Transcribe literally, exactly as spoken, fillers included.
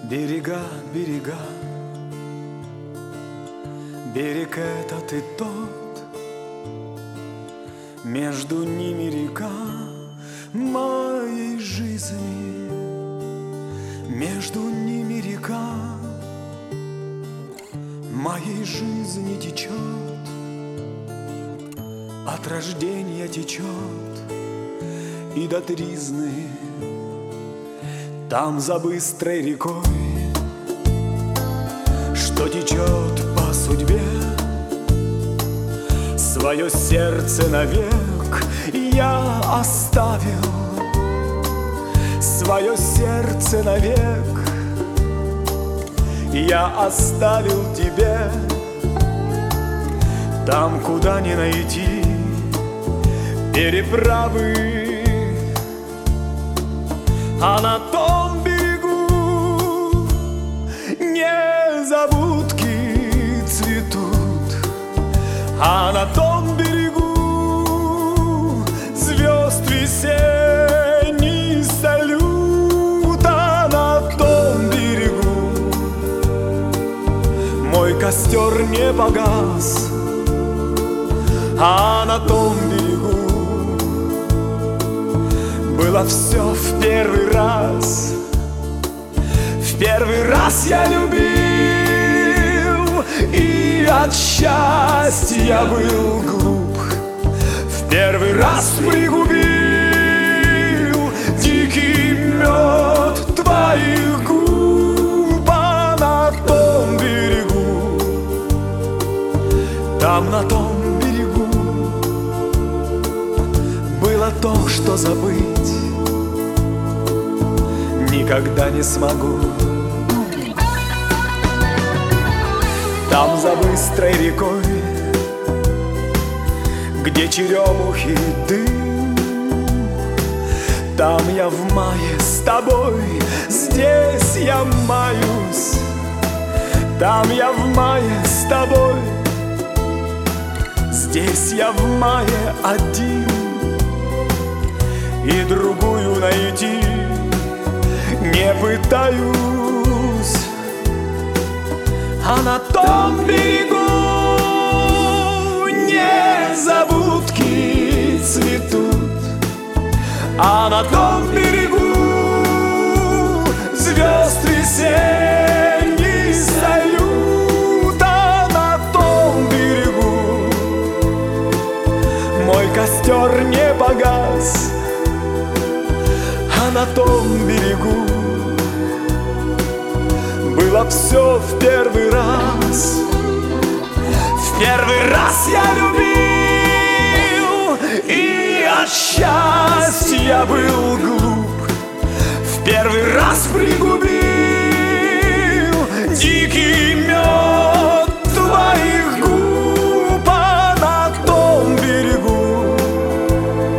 Берега, берега, берег этот и тот, между ними река моей жизни, между ними река моей жизни течет, от рождения течет и до тризны. Там за быстрой рекой, что течет по судьбе, свое сердце навек я оставил, свое сердце навек я оставил тебе. Там, куда не найти переправы, а на том берегу незабудки цветут, а на том берегу звезд весенний салют, а на том берегу мой костер не погас, а на том берегу было все в первый раз. В первый раз я любил и от счастья был глуп. В первый раз пригубил дикий мед твоих губ, а на том берегу, там на том берегу было то, что забыть никогда не смогу. Там за быстрой рекой, где черемухи дым, там я в мае с тобой, здесь я маюсь. Там я в мае с тобой, здесь я в мае один, и другую найти не пытаюсь. А на том берегу незабудки цветут, а на том берегу звезд весенний салют, а на том берегу мой костер не погас, а на том берегу было все в первый раз. В первый раз я любил и от счастья был глуп. В первый раз пригубил дикий